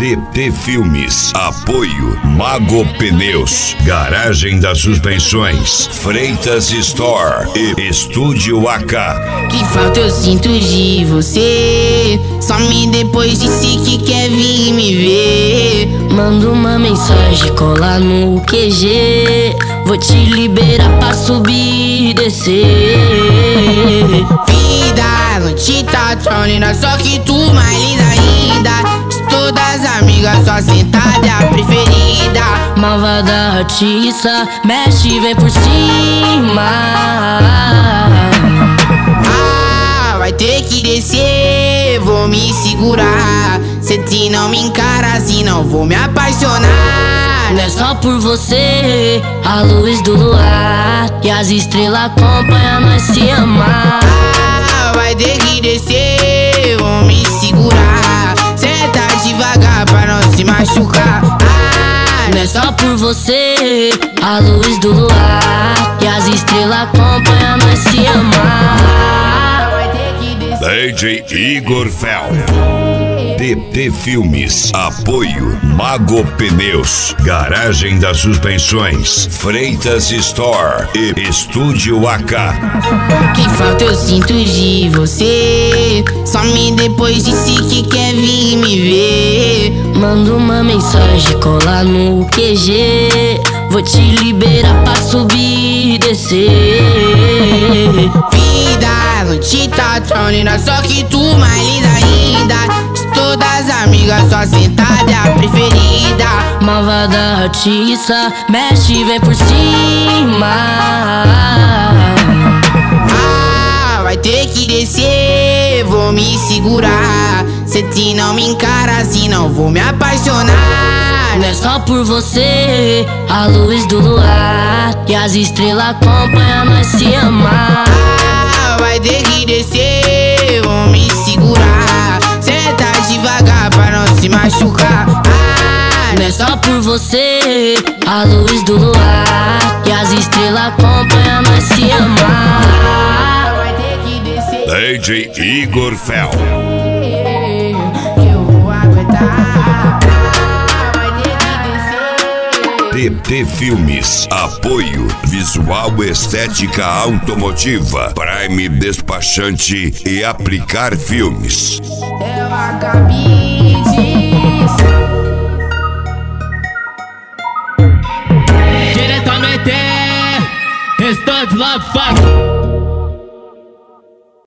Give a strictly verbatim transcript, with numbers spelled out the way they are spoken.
T T Filmes, apoio Mago Pneus, Garagem das Suspensões, Freitas Store e Estúdio A K. Que falta eu sinto de você, some depois disse que quer vir me ver. Manda uma mensagem, cola no Q G, vou te liberar pra subir e descer. Vida, não te tá tronina, só que tu mais linda ainda. Todas amigas, só sentada é a preferida. Malvada artista, mexe, vem por cima. Ah, vai ter que descer, vou me segurar. Se te não me encara assim, não vou me apaixonar. Não é só por você, a luz do luar e as estrelas acompanham nós se amar. Ah, vai ter que descer, vou me segurar. Senta devagar pra não se machucar. Ah, não é só por você, a luz do luar e as estrelas acompanham nós se amar. vai ter que descer. D J Igor Fel. T T Filmes, apoio Mago Pneus, Garagem das Suspensões, Freitas Store e Estúdio A K. Que falta eu sinto de você, some depois disse que quer vir me ver. Manda uma mensagem, cola no Q G, vou te liberar pra subir e descer. Vida, não te tá tronina, só que tu mais linda ainda. Todas amigas, só sentada é a preferida. Malvada artista, mexe, vem por cima. Ah, vai ter que descer, vou me segurar. Se te não me encara assim, não vou me apaixonar. Não é só por você, a luz do luar e as estrelas acompanham nós se amar. Ah, vai ter que descer, vou me segurar. Senta devagar pra não se machucar. Ah, não é só por você, a luz do luar e as estrelas acompanham nós se amar. vai ter que descer. D J Igor Fel. Eu vou aguentar. Vai ter que descer. T T Filmes, apoio Visual Estética Automotiva, Prime Despachante e Aplicar Filmes. Eu acabei Diretamente, Restante Love Fuck.